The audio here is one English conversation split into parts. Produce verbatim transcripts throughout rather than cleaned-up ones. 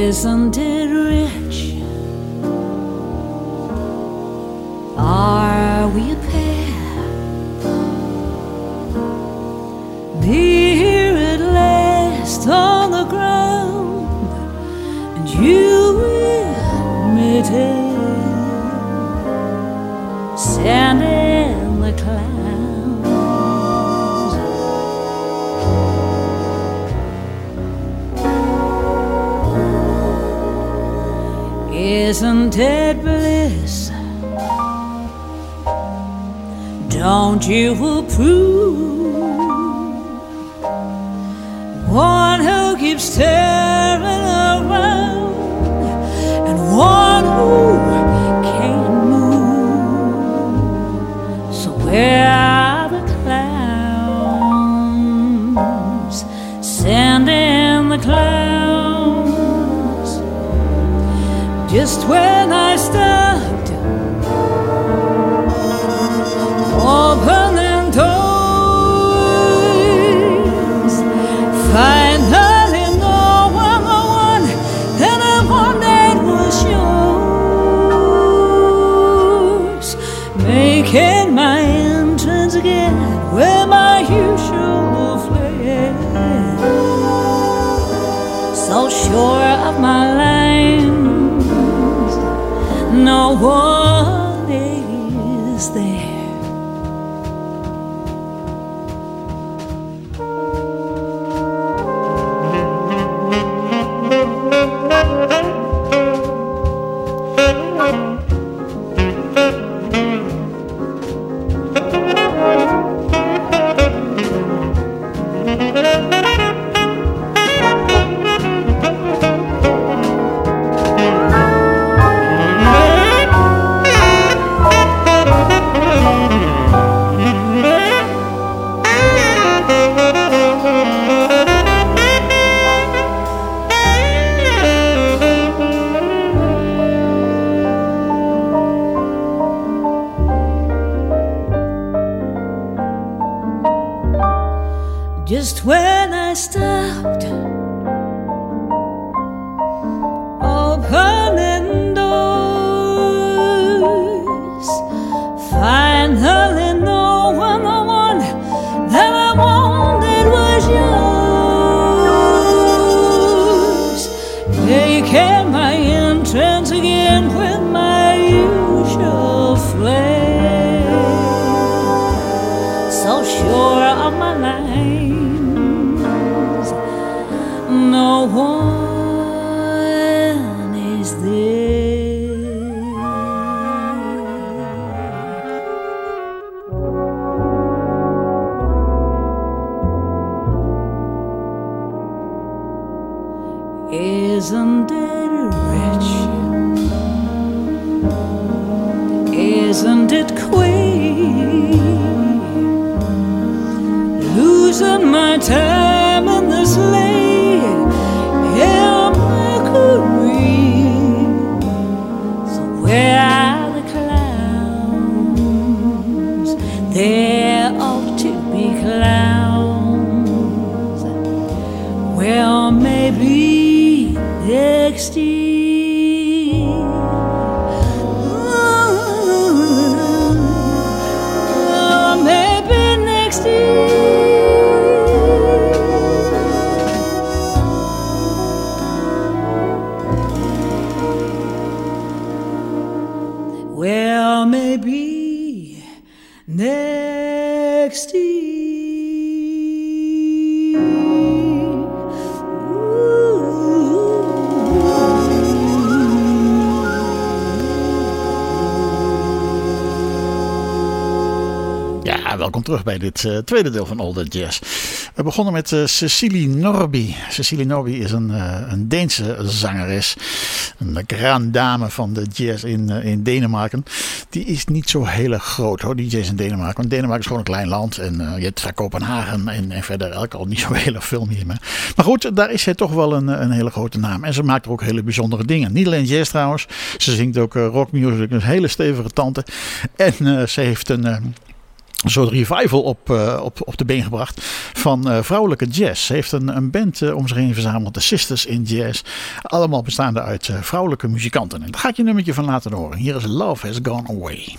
Isn't it rich? Are we a pair? Here at last on the ground, and you admit it, sand in the clouds. Isn't it bliss? Don't you approve? One who keeps turning around, and one who can't move. So where are the clouds? Sand in the clouds. Just when I stopped opening doors, finally knowing the one that I wanted was yours, making my entrance again where my usual flare. So sure of my lines, no one is there. Just when I stopped opening doors, finally knowing the one that I wanted was yours, making my entrance again with my usual flair. So sure of my line, no one is there. Isn't it rich? Isn't it queer? Losing my time in this lane, yeah, Mercury. So where are the clouds? There ought to be clouds. Well, maybe next year. Oh, maybe next year. Well, maybe next year. Ja, welkom terug bij dit uh, tweede deel van All That Jazz. We begonnen met uh, Cecilie Norby. Cecilie Norby is een, uh, een Deense zangeres. Een grande dame van de jazz in, uh, in Denemarken. Die is niet zo heel erg groot hoor, die jazz in Denemarken. Want Denemarken is gewoon een klein land. En uh, je hebt Kopenhagen en, en verder eigenlijk al niet zo heel erg veel meer. Maar goed, daar is zij toch wel een, een hele grote naam. En ze maakt er ook hele bijzondere dingen. Niet alleen jazz trouwens. Ze zingt ook uh, rockmuziek. Een hele stevige tante. En uh, ze heeft een... Uh, een soort revival op, uh, op, op de been gebracht van uh, vrouwelijke jazz. Ze heeft een, een band uh, om zich heen verzameld, de Sisters in Jazz. Allemaal bestaande uit uh, vrouwelijke muzikanten. En daar ga ik je een nummertje van laten horen. Hier is Love Has Gone Away.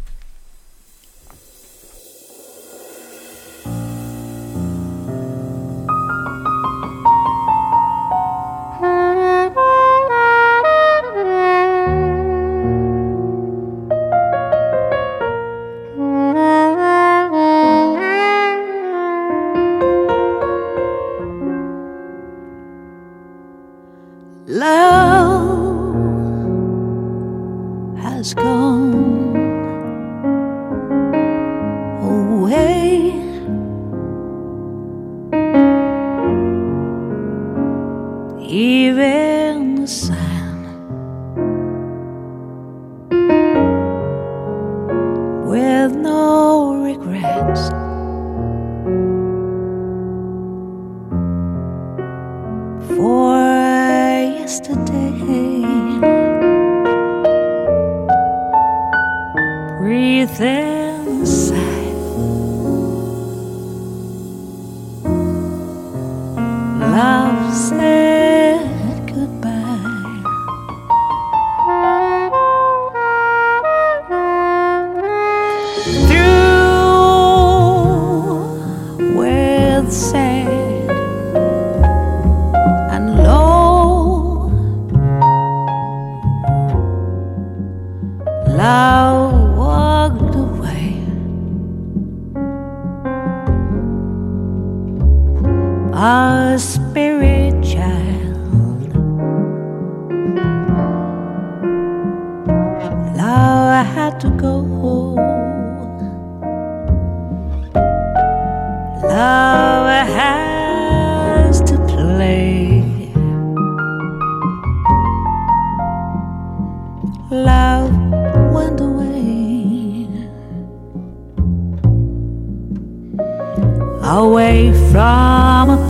Away from a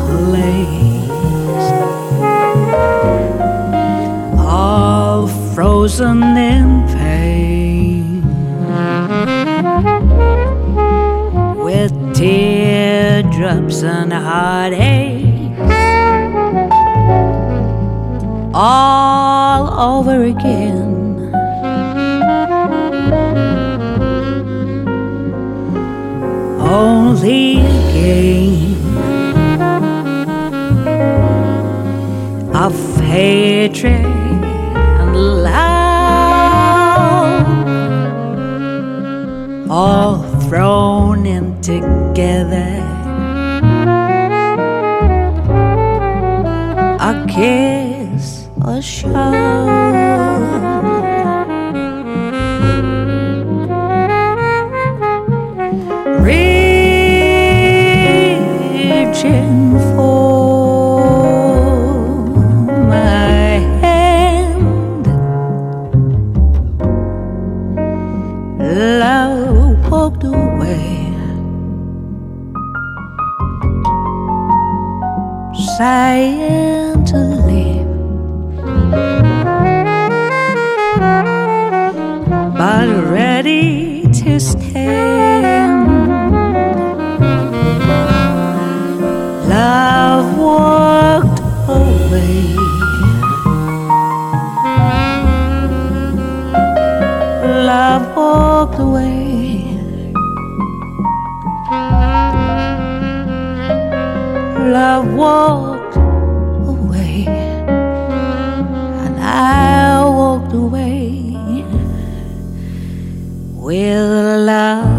place all frozen in pain, with teardrops and heartaches all over again. Only a game of hatred and love, all thrown in together. A kiss, a shove, reaching for my hand. Love walked away, sighing to leave, but ready to stand. Love walked away, love walked away, love walked away, and I walked away with love.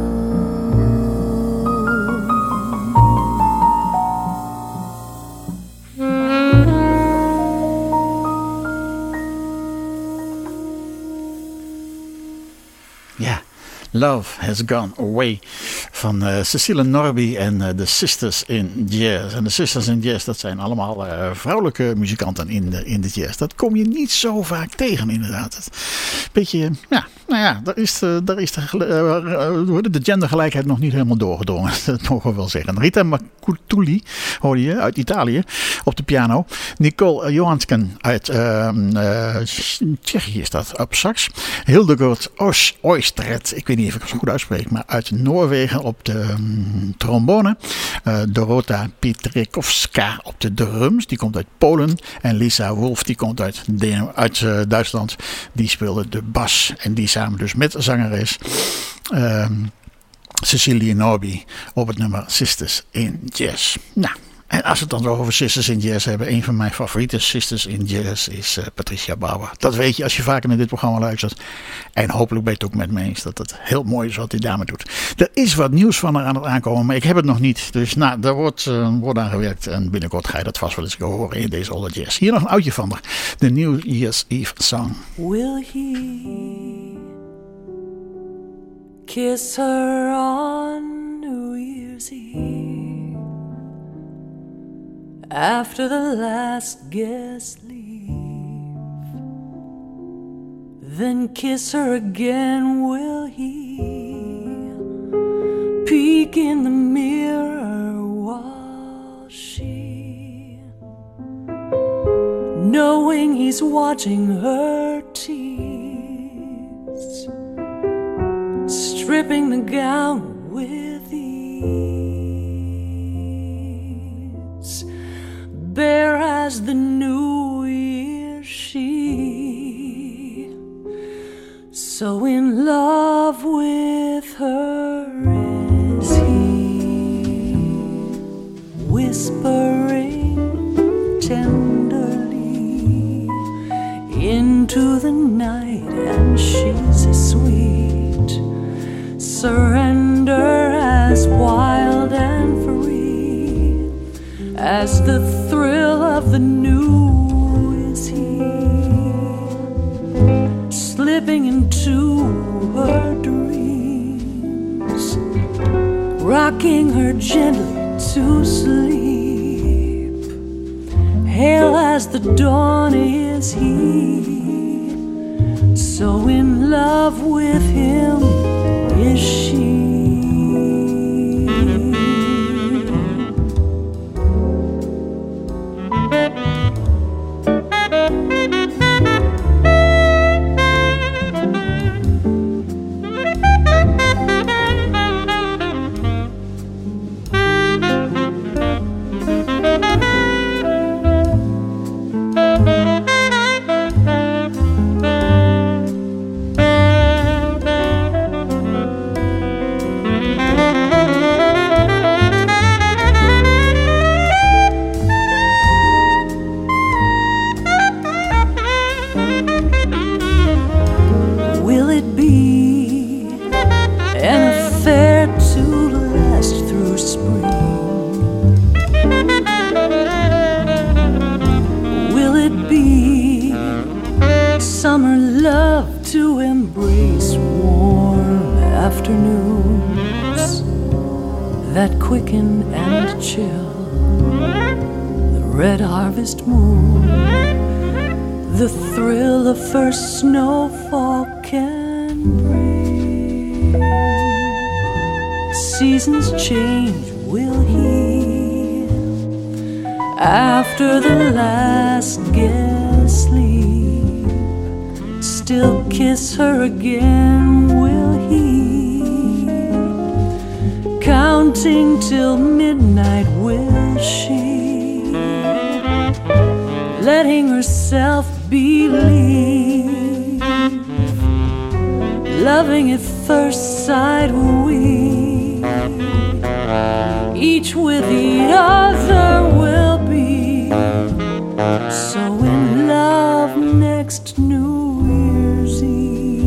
Love Has Gone Away van uh, Cecile Norby en uh, de Sisters in Jazz. En de Sisters in Jazz, dat zijn allemaal uh, vrouwelijke muzikanten in de, in de jazz. Dat kom je niet zo vaak tegen, inderdaad. Het beetje, ja, nou ja, daar is, de, daar is de, uh, de gendergelijkheid nog niet helemaal doorgedrongen. Dat mogen we wel zeggen. Rita Marculli, hoorde je, uit Italië, op de piano. Nicole Johansken uit uh, uh, Tsjechië is dat, op sax. Hildegard Oistred, ik weet niet niet of ik het zo goed uitspreek, maar uit Noorwegen op de um, trombone. Uh, Dorota Pietrikowska op de drums, die komt uit Polen. En Lisa Wolf, die komt uit, uit uh, Duitsland, die speelde de bas. En die samen dus met zangeres uh, Cecilie Norby op het nummer Sisters in Jazz. Nou, en als we het dan zo over Sisters in Jazz hebben, een van mijn favoriete Sisters in Jazz is uh, Patricia Bauer. Dat weet je als je vaker naar dit programma luistert. En hopelijk ben je het ook met me eens dat het heel mooi is wat die dame doet. Er is wat nieuws van haar aan het aankomen, maar ik heb het nog niet. Dus nou, daar wordt, uh, wordt aan gewerkt en binnenkort ga je dat vast wel eens horen in deze Older Jazz. Hier nog een oudje van haar, de New Year's Eve Song. Will he kiss her on New Year's Eve? After the last guest leave, then kiss her again, will he? Peek in the mirror while she, knowing he's watching her tease, stripping the gown with ease, bare as the new year she, so in love with her is he, whispering tenderly into the night, and she's as sweet, surrender as wild and free as the thrill of the new is he, slipping into her dreams, rocking her gently to sleep, hail as the dawn is he, so in love with him is she. That quicken and chill the red harvest moon, the thrill of first snowfall can bring. Seasons change, will he, after the last guest leave, still kiss her again, will he? Counting till midnight, will she, letting herself believe, loving at first sight, we, each with the other will be, so in love next New Year's Eve.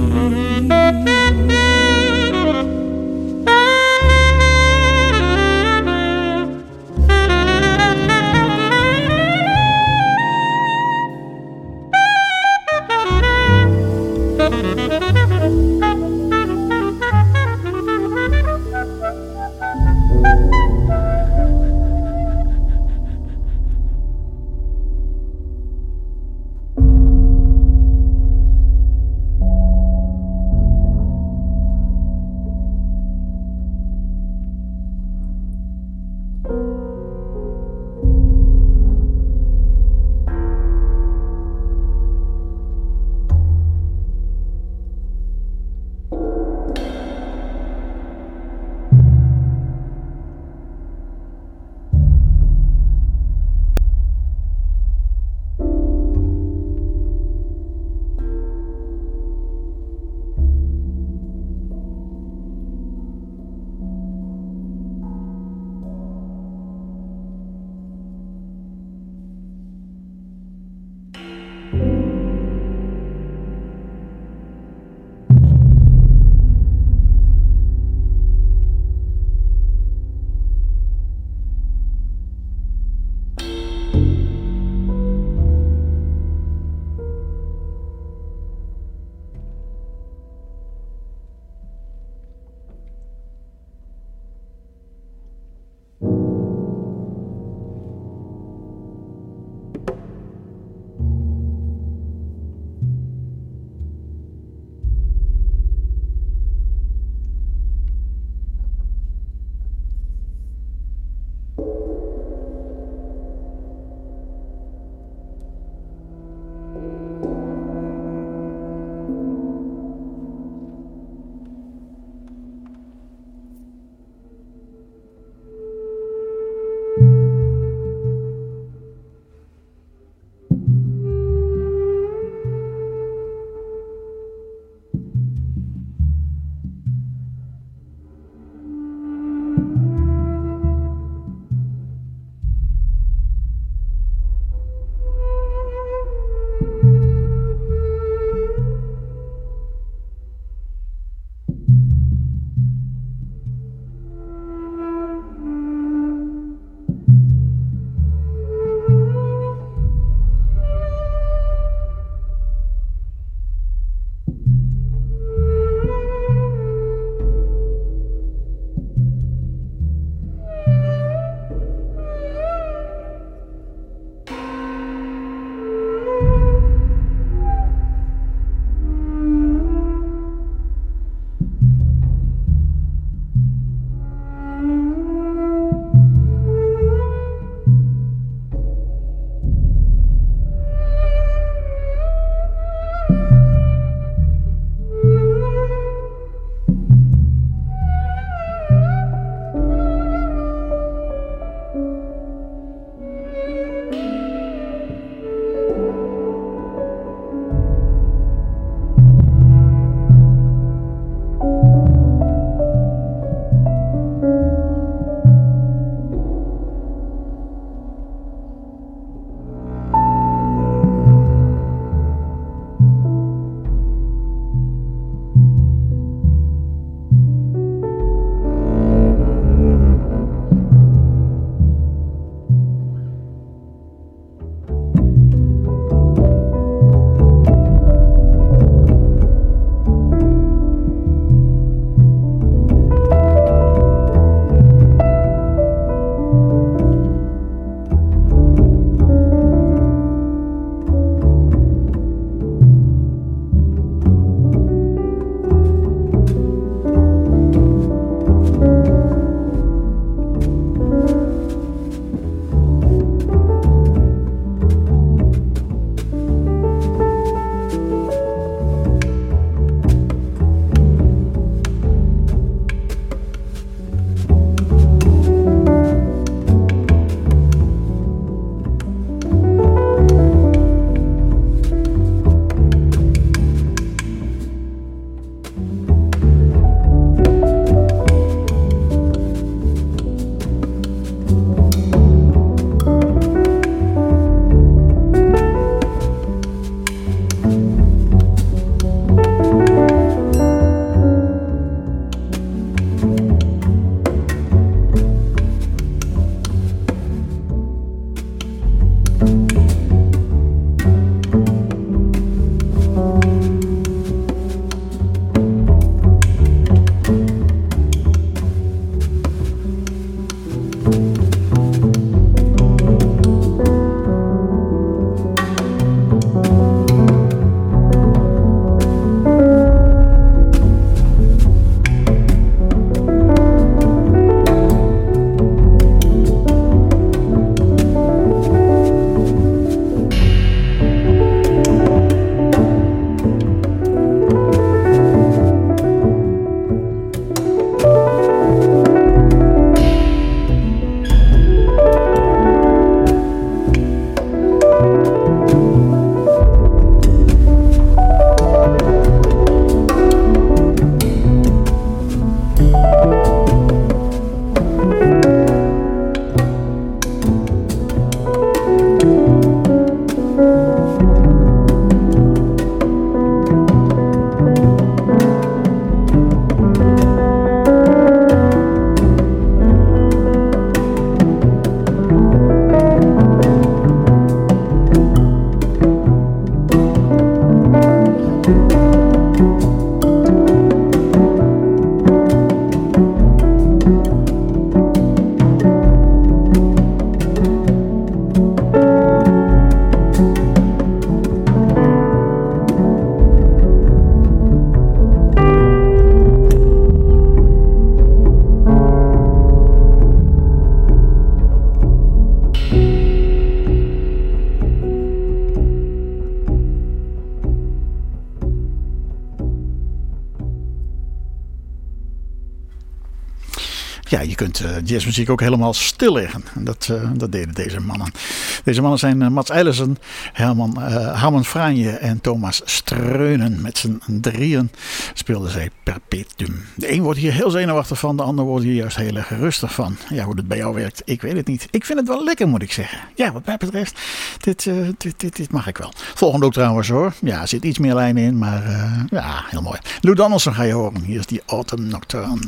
Ja, je kunt uh, jazzmuziek ook helemaal stilleggen. En dat, uh, dat deden deze mannen. Deze mannen zijn uh, Mats Eilersen, Herman, uh, Herman Franje en Thomas Streunen. Met z'n drieën speelden zij Perpetuum. De een wordt hier heel zenuwachtig van, de ander wordt hier juist heel erg rustig van. Ja, hoe het bij jou werkt, ik weet het niet. Ik vind het wel lekker, moet ik zeggen. Ja, wat mij betreft, dit, uh, dit, dit, dit mag ik wel. Volgende ook trouwens hoor. Ja, er zit iets meer lijnen in, maar uh, ja, heel mooi. Lou Donaldson ga je horen. Hier is die Autumn Nocturne.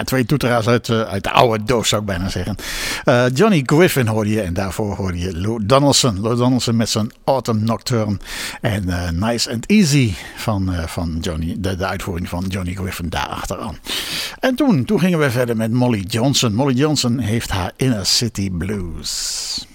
Ja, twee toeteraars uit, uh, uit de oude doos zou ik bijna zeggen. Uh, Johnny Griffin hoorde je en daarvoor hoorde je Lou Donaldson. Lou Donaldson met zijn Autumn Nocturne en uh, Nice and Easy van, uh, van Johnny, de, de uitvoering van Johnny Griffin daar achteraan. En toen, toen gingen we verder met Molly Johnson. Molly Johnson heeft haar Inner City Blues.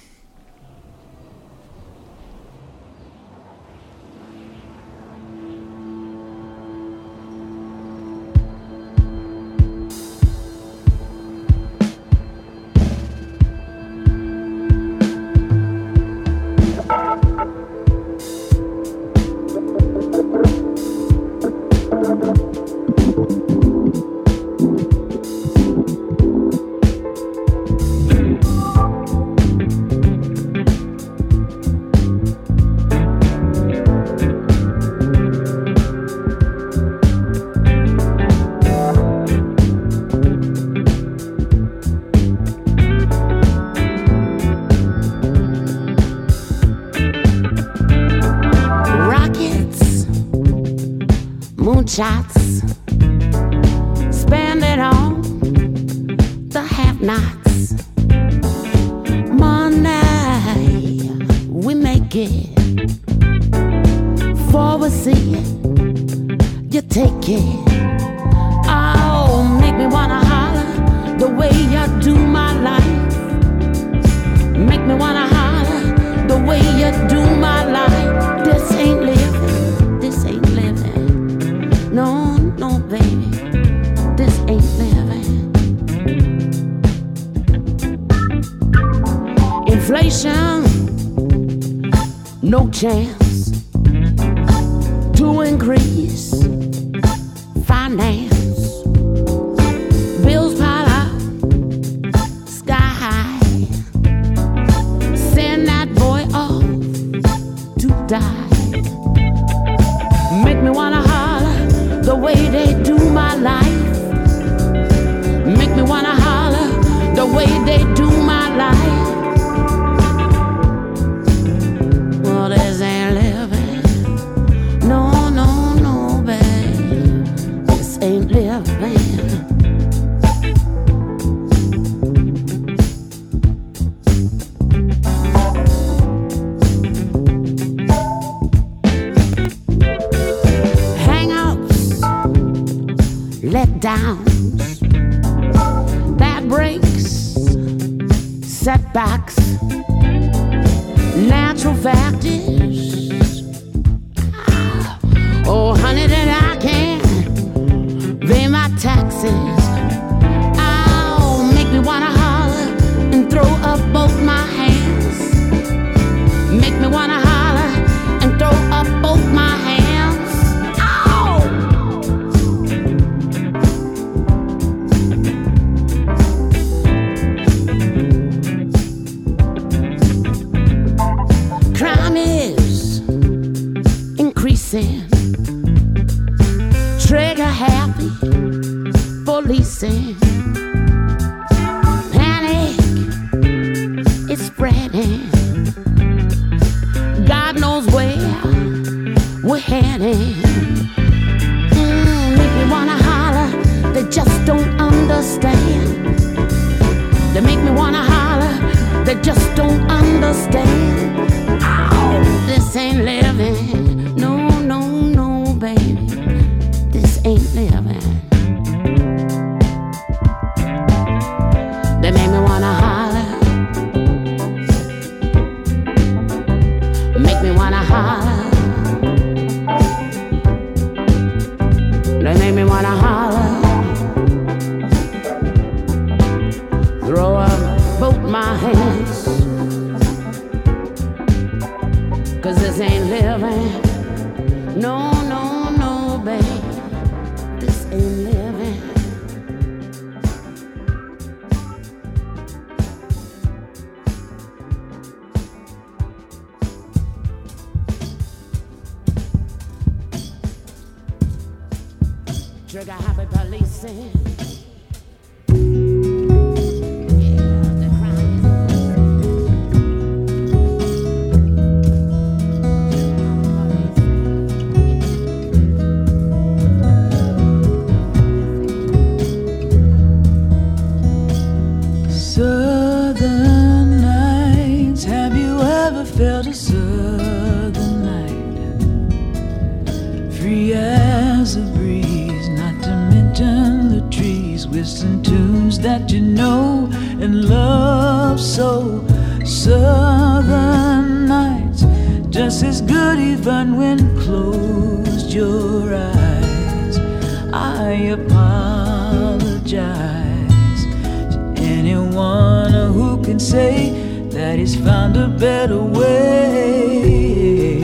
Shots, spend it on the have-nots. Money, we make it. For we see it, you take it. Oh, make me wanna holler the way you do my life. Make me wanna holler the way you do my life. This ain't living, this ain't living. No, no, baby, this ain't living. Inflation, no chance to increase finance. Bills pile up, sky high. Send that boy off to die. Make me wanna holler the way they do my life. Make me wanna holler the way they do my life. Well, this ain't living. No, no, no, babe. This ain't living. Letdowns, that breaks, setbacks, natural factors. Oh, honey, that I can't pay my taxes. Oh, make me wanna holler and throw up both my hands. Make me wanna holler and throw up both my hands. Trigger happy, policing. Panic, it's spreading. God knows where we're heading. Mm, make me wanna holler, they just don't understand. They make me wanna holler, they just don't understand. Oh, this ain't living. No, no, no, baby, this ain't living. They make me wanna holler, make me wanna holler. They make me wanna holler, throw up both my hands. 'Cause this ain't living. No, no, no, babe, this ain't living. Trigger happy policing. Southern nights, have you ever felt a southern night? Free as a breeze, not to mention the trees, whistling tunes that you know and love so. Southern nights, just as good even when closed your eyes. I apologize to anyone who can say that he's found a better way.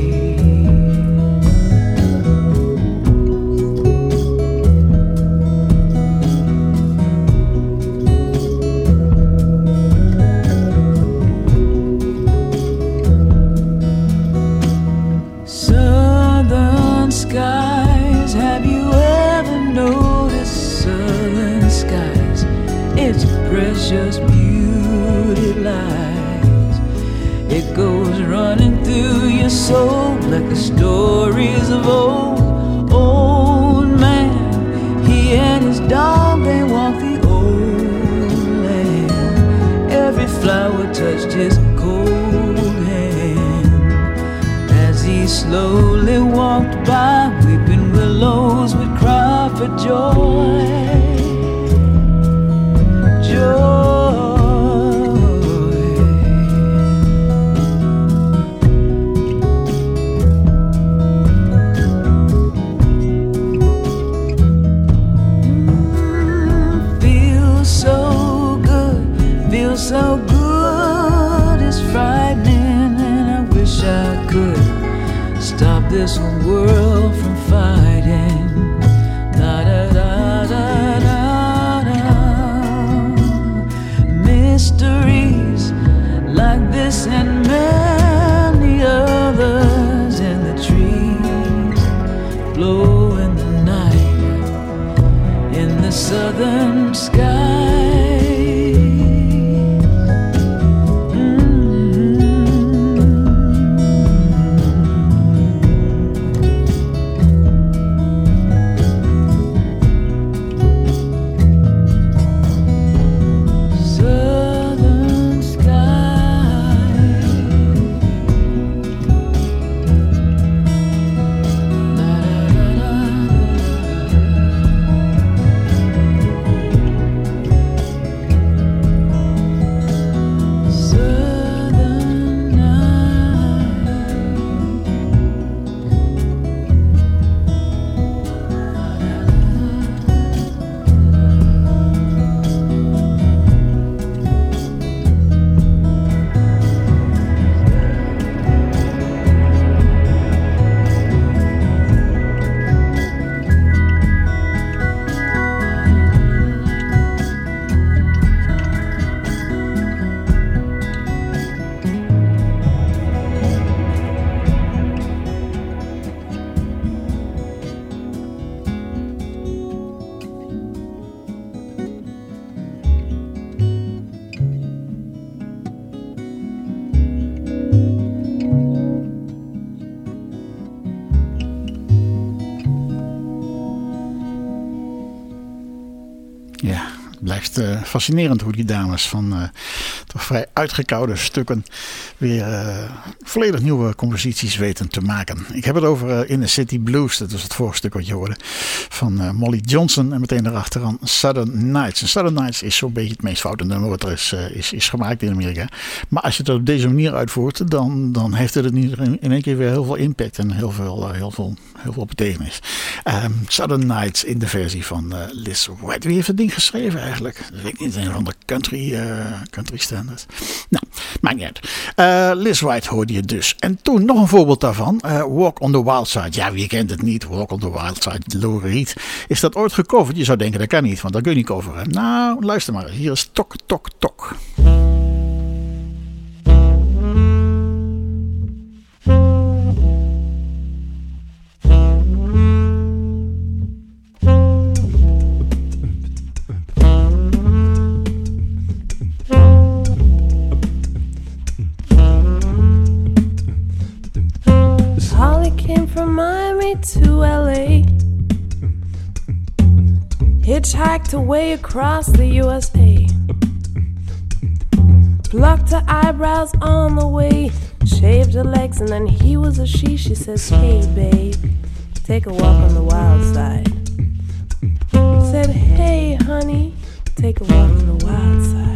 Skies, have you ever noticed southern skies? It's precious beauty lies. It goes running through your soul like the stories of old. Old man, he and his dog, they walked the old land. Every flower touched his cold hand as he slowly walked by. Weeping willows would cry for joy, joy. Mm, feels so good, feels so good. It's frightening, and I wish I could stop this world from fighting. Da da da da da da. Mysteries like this and many others in the trees blow in the night in the southern sky. Uh, fascinerend hoe die dames van uh, toch vrij uitgekoude stukken weer uh, volledig nieuwe composities weten te maken. Ik heb het over uh, In the City Blues, dat was het vorige stuk wat je hoorde, van uh, Molly Johnson en meteen daarachteraan Southern Nights. En Southern Nights is zo'n beetje het meest foute nummer wat er is, uh, is, is gemaakt in Amerika. Maar als je het op deze manier uitvoert, dan, dan heeft het in één keer weer heel veel impact en heel veel, uh, heel veel, heel veel betekenis. Um, Southern Nights in de versie van uh, Liz White. Wie heeft het ding geschreven eigenlijk? Dat weet ik niet, een van de country, uh, country standards. Nou, maakt niet uit. Uh, Liz White hoorde je dus. En toen nog een voorbeeld daarvan. Uh, Walk on the Wild Side. Ja, wie kent het niet? Walk on the Wild Side. Lou Reed. Is dat ooit gecoverd? Je zou denken, dat kan niet, want dat kun je niet coveren. Nou, luister maar. Hier is Tok Tok Tok. From Miami to L A, hitchhiked away across the U S A. plucked her eyebrows on the way, shaved her legs, and then he was a she. She says, hey babe, take a walk on the wild side. Said, hey honey, take a walk on the wild side.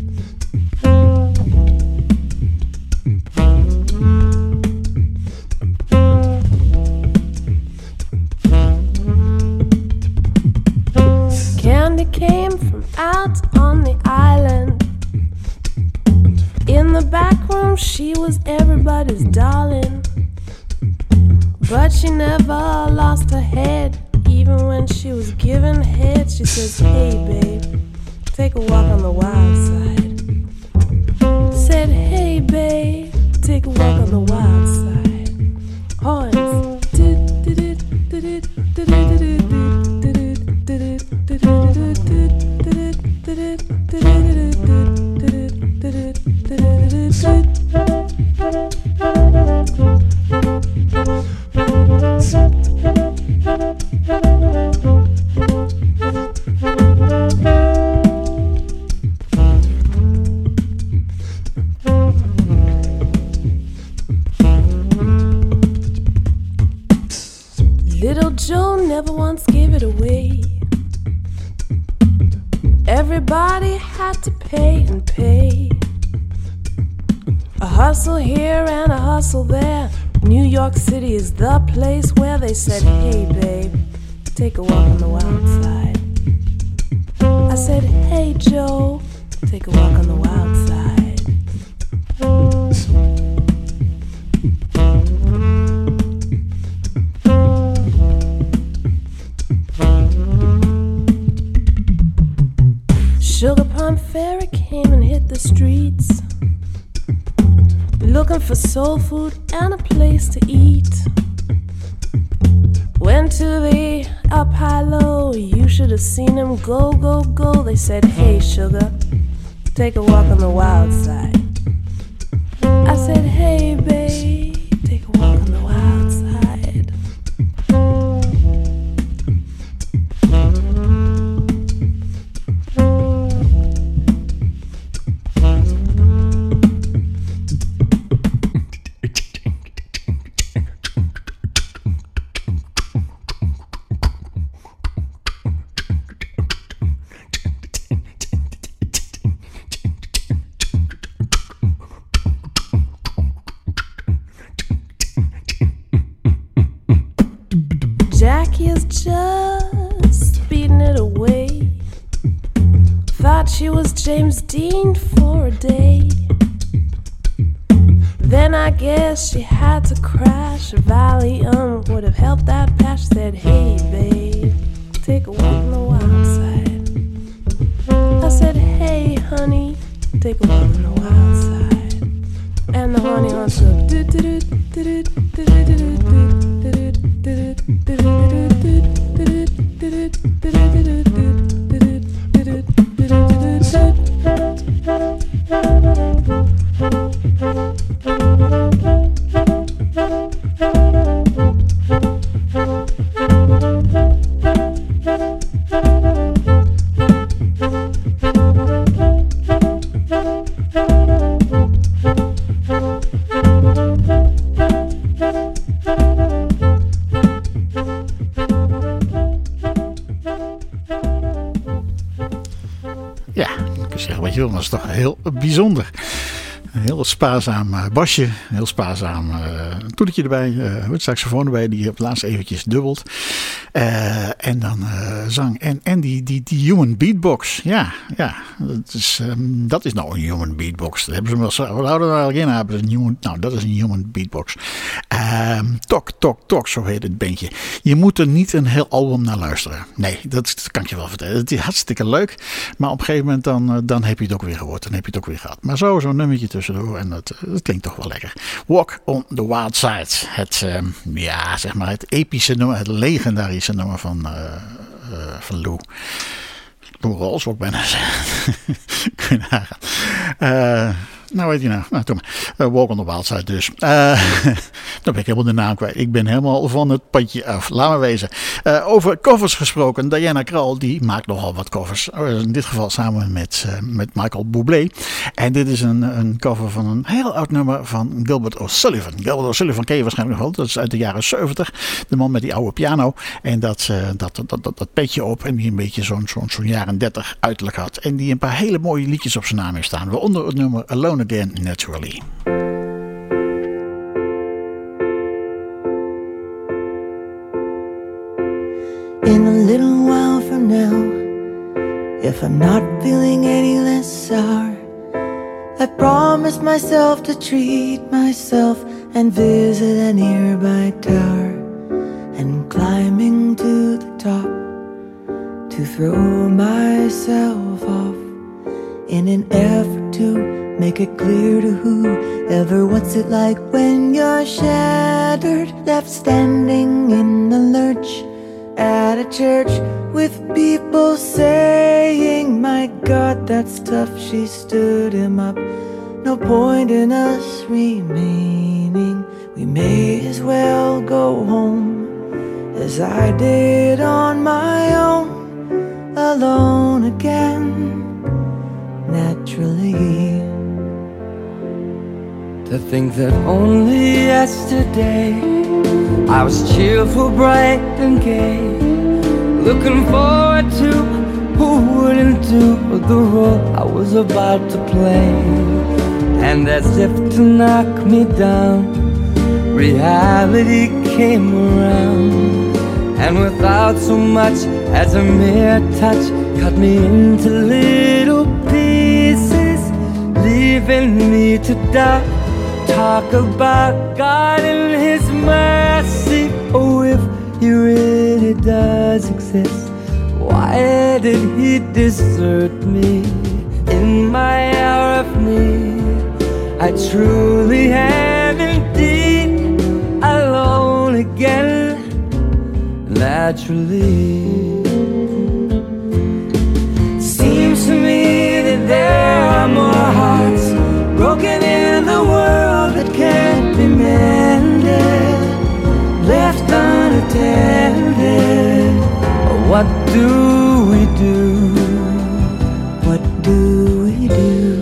Candy came from out on the island. In the back room she was everybody's darling, but she never lost her head. Even when she was given head, she says, hey babe, take a walk on the wild side. Said, hey babe, take a walk on the wild side. Horns. Little Joe never once gave it away. Everybody had to pay and pay. A hustle here and a hustle there. New York City is the place where they said, hey babe, take a walk on the wild side. I said, hey Joe, take a walk on the wild side. Sugar Plum Fairy came and hit the streets, looking for soul food and a place to eat. Went to the up high low, you should have seen him go, go, go. They said, hey sugar, take a walk on the wild side. I said, hey babe, take a walk on the wild side. Jackie is just speeding it away. Thought she was James Dean for a day. Then I guess she had to crash. Valium would have helped that patch. Said, hey babe, take a walk on the wild side. I said, hey honey, take a walk on the wild side. And the honey wants to do do do do do do do do Dat is toch heel bijzonder. Een heel spaarzaam uh, basje, een heel spaarzaam uh, toetertje erbij, uh, het saxofoon erbij, die op het laatst eventjes dubbelt. Uh, en dan uh, zang en, en die, die, die human beatbox. Ja, ja dat, is, um, dat is nou een human beatbox. Dat hebben ze wel zo. Wat houden we eigenlijk in? Hebben ze een human, nou, dat is een human beatbox. Um, tok, tok, tok, zo heet het bandje. Je moet er niet een heel album naar luisteren. Nee, dat, dat kan ik je wel vertellen. Het is hartstikke leuk. Maar op een gegeven moment dan, uh, dan heb je het ook weer gehoord. Dan heb je het ook weer gehad. Maar zo, zo'n nummertje tussendoor. En dat, dat klinkt toch wel lekker. Walk on the Wild Side. Het, um, ja, zeg maar het epische nummer. Het legendarische nummer van, uh, uh, van Lou. Lou Rawls, ook bijna zeggen. Kun je nagaan. Uh, Nou weet je nou, nou doe maar. Uh, Walk on the Wild Side dus. Uh, dan ben ik helemaal de naam kwijt. Ik ben helemaal van het padje af. Laat maar wezen. Uh, over covers gesproken. Diana Krall die maakt nogal wat covers. In dit geval samen met, uh, met Michael Bublé. En dit is een, een cover van een heel oud nummer van Gilbert O'Sullivan. Gilbert O'Sullivan ken je waarschijnlijk nog wel. Dat is uit de jaren zeventig. De man met die oude piano. En dat, uh, dat, dat, dat, dat petje op. En die een beetje zo'n, zo'n, zo'n jaren dertig uiterlijk had. En die een paar hele mooie liedjes op zijn naam heeft staan. Waaronder het nummer Alone Again, Naturally. In a little while from now, if I'm not feeling any less sour, I promised myself to treat myself and visit a nearby tower, and climbing to the top to throw myself off in an effort to make it clear to whoever what's it like when you're shattered, left standing in the lurch at a church with people saying, my God, that's tough, she stood him up. No point in us remaining, we may as well go home, as I did on my own, alone again, naturally. To think that only yesterday I was cheerful, bright and gay, looking forward to who wouldn't do the role I was about to play. And as if to knock me down, reality came around, and without so much as a mere touch, cut me into little pieces, leaving me to doubt. Talk about God and His mercy. Oh, if He really does exist, why did He desert me in my hour of need? I truly am indeed alone again, naturally. Seems to me that there are more hearts broken in the world that can't be mended, left unattended. What do we do? What do we do?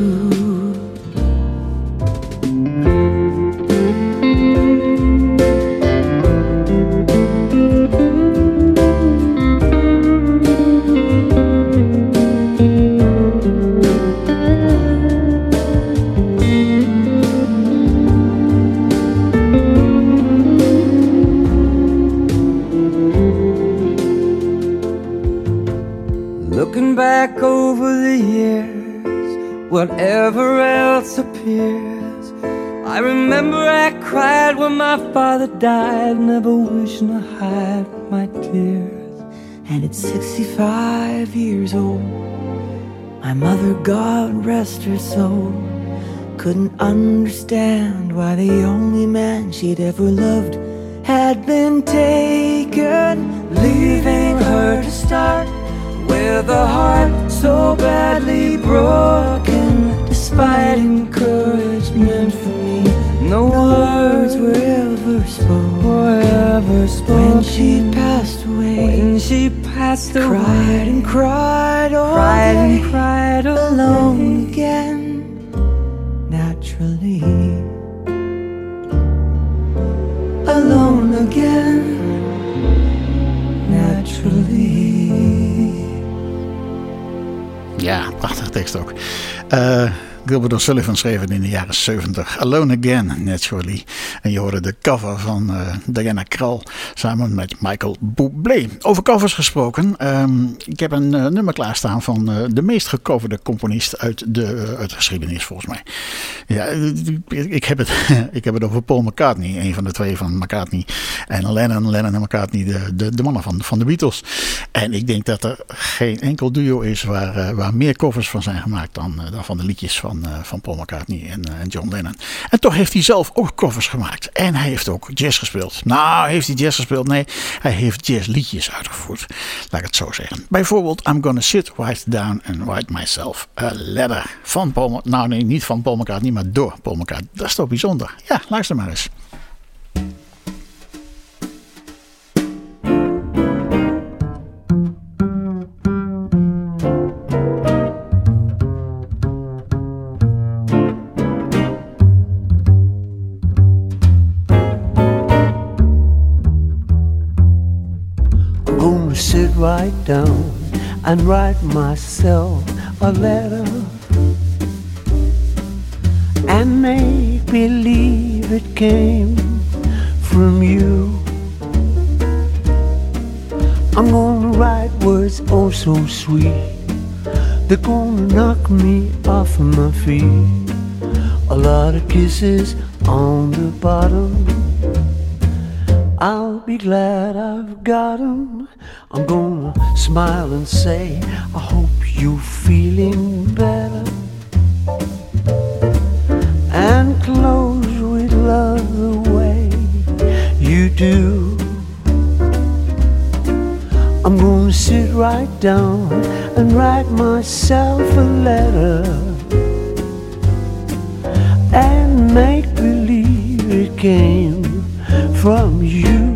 Back over the years, whatever else appears, I remember I cried when my father died, never wishing to hide my tears. And at sixty-five years old, my mother, God rest her soul, couldn't understand why the only man she'd ever loved had been taken, leaving her to start with a heart so badly broken. Despite encouragement from me, no words were ever spoken, were ever spoken. When she passed away, when she passed away, cried and cried all cried day, and cried all alone day. Again, naturally. Alone again, naturally. Ja, prachtige tekst ook. Uh, Gilbert O'Sullivan schreef het in de jaren zeventig. Alone Again, Naturally. En je hoorde de cover van uh, Diana Krall samen met Michael Bublé. Over covers gesproken. Um, ik heb een uh, nummer klaarstaan van uh, de meest gecoverde componist uit de, uh, uit de geschiedenis volgens mij. Ja, ik heb, het, ik heb het over Paul McCartney. Een van de twee van McCartney en Lennon. Lennon en McCartney, de, de, de mannen van, van de Beatles. En ik denk dat er geen enkel duo is waar, uh, waar meer covers van zijn gemaakt dan, uh, dan van de liedjes van van, uh, van Paul McCartney en, uh, en John Lennon. En toch heeft hij zelf ook covers gemaakt. En hij heeft ook jazz gespeeld. Nou, heeft hij jazz gespeeld? Nee, hij heeft jazzliedjes uitgevoerd. Laat ik het zo zeggen. Bijvoorbeeld I'm Gonna Sit Right Down and Write Myself a Letter. Van Paul, nou nee, niet van Paul McCartney, maar door Paul McCartney. Dat is toch bijzonder. Ja, luister maar eens. Sit right down and write myself a letter and make believe it came from you. I'm gonna write words oh so sweet, they're gonna knock me off my feet. A lot of kisses on the bottom, I'll be glad I've got 'em. I'm gonna smile and say, I hope you're feeling better, and close with love the way you do. I'm gonna sit right down and write myself a letter and make believe it came from you.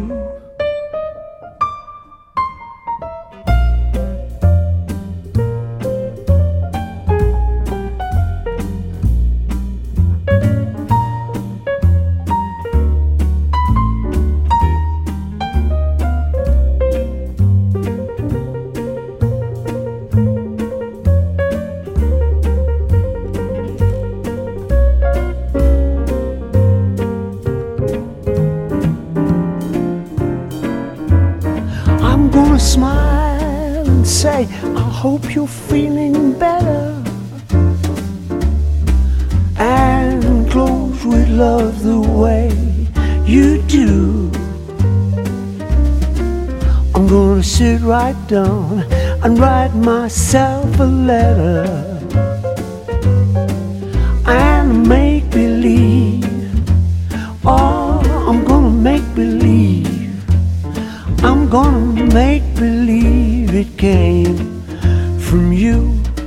Smile and say, I hope you're feeling better, and close with love the way you do. I'm gonna sit right down and write myself a letter and make believe. Oh, I'm gonna make believe. I'm gonna make believe it came from you.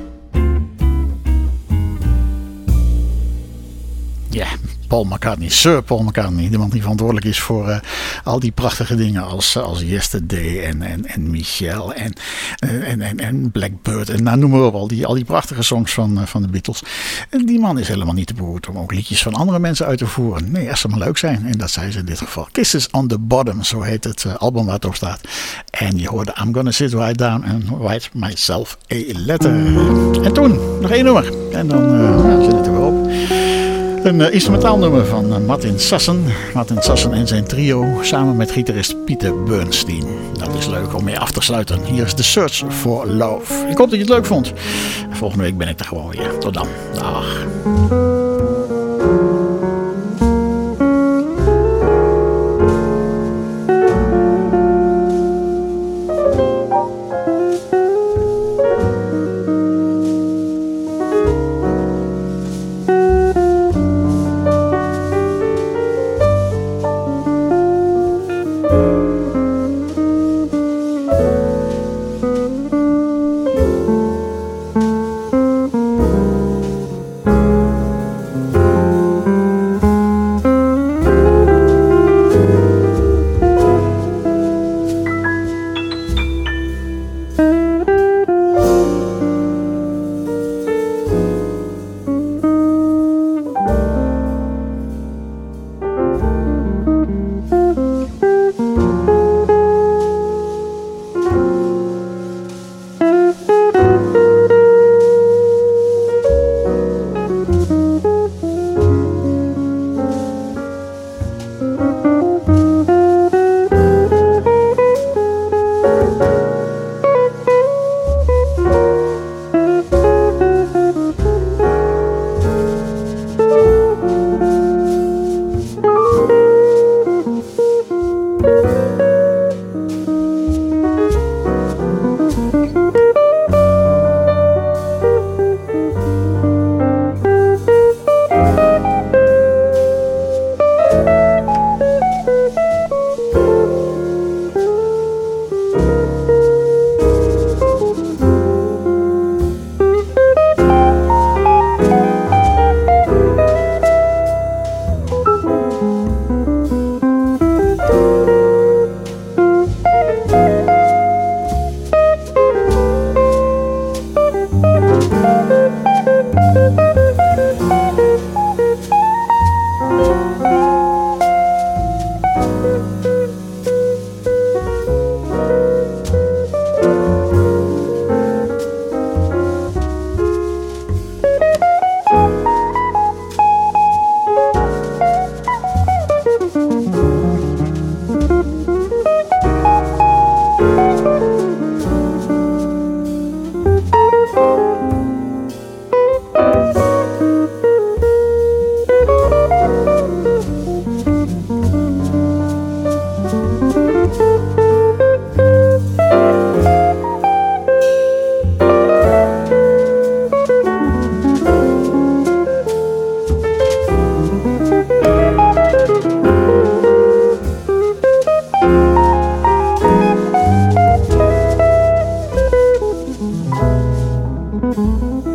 Ja, Paul McCartney, Sir Paul McCartney, de man die verantwoordelijk is voor uh, al die prachtige dingen als, als Yesterday en, en, en Michelle en, uh, en, en, en Blackbird en nou, noem maar op, al die, al die prachtige songs van, uh, van de Beatles. En die man is helemaal niet te beroerd om ook liedjes van andere mensen uit te voeren. Nee, als ze maar leuk zijn. En dat zei ze in dit geval. Kisses on the Bottom, zo heet het uh, album waar het op staat. En je hoorde I'm Gonna Sit Right Down and Write Myself a Letter. En toen, nog één nummer. En dan uh, ja, zit het er weer op. Een uh, instrumentaal nummer van uh, Martin Sassen. Martin Sassen en zijn trio samen met gitarist Peter Bernstein. Dat is leuk om mee af te sluiten. Hier is The Search for Love. Ik hoop dat je het leuk vond. Volgende week ben ik er gewoon weer. Tot dan. Dag.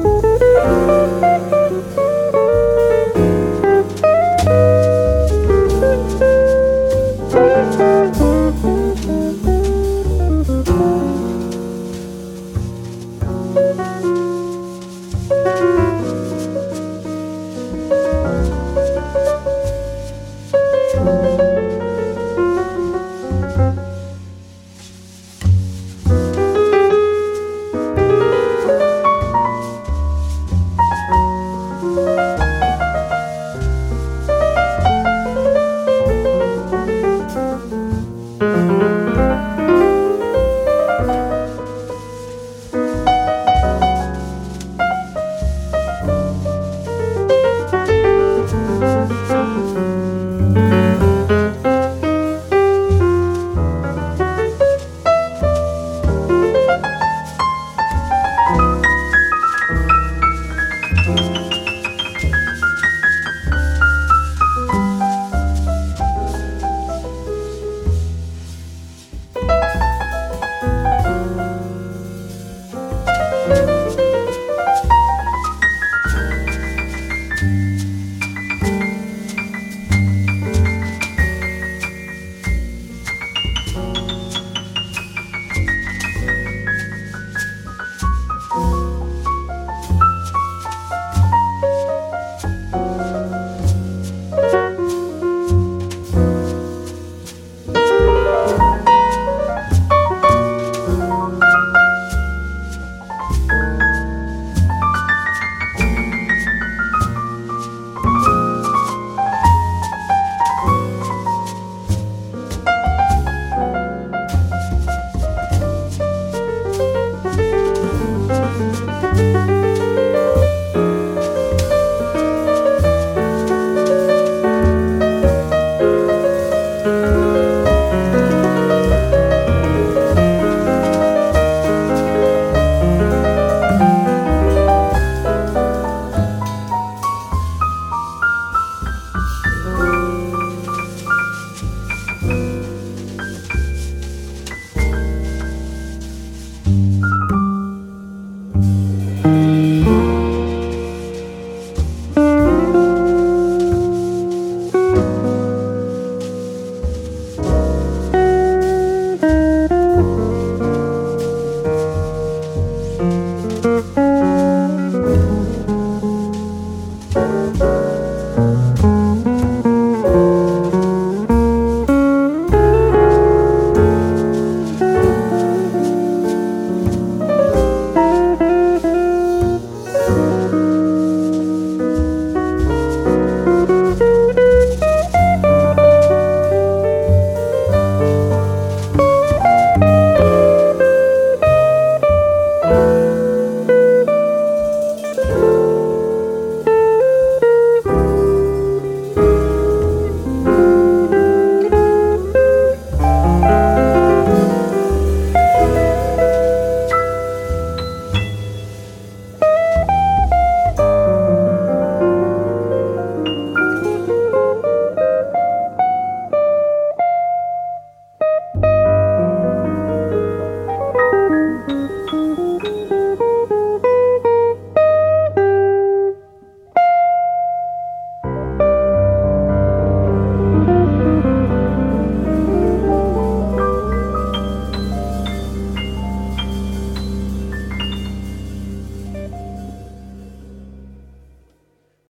Thank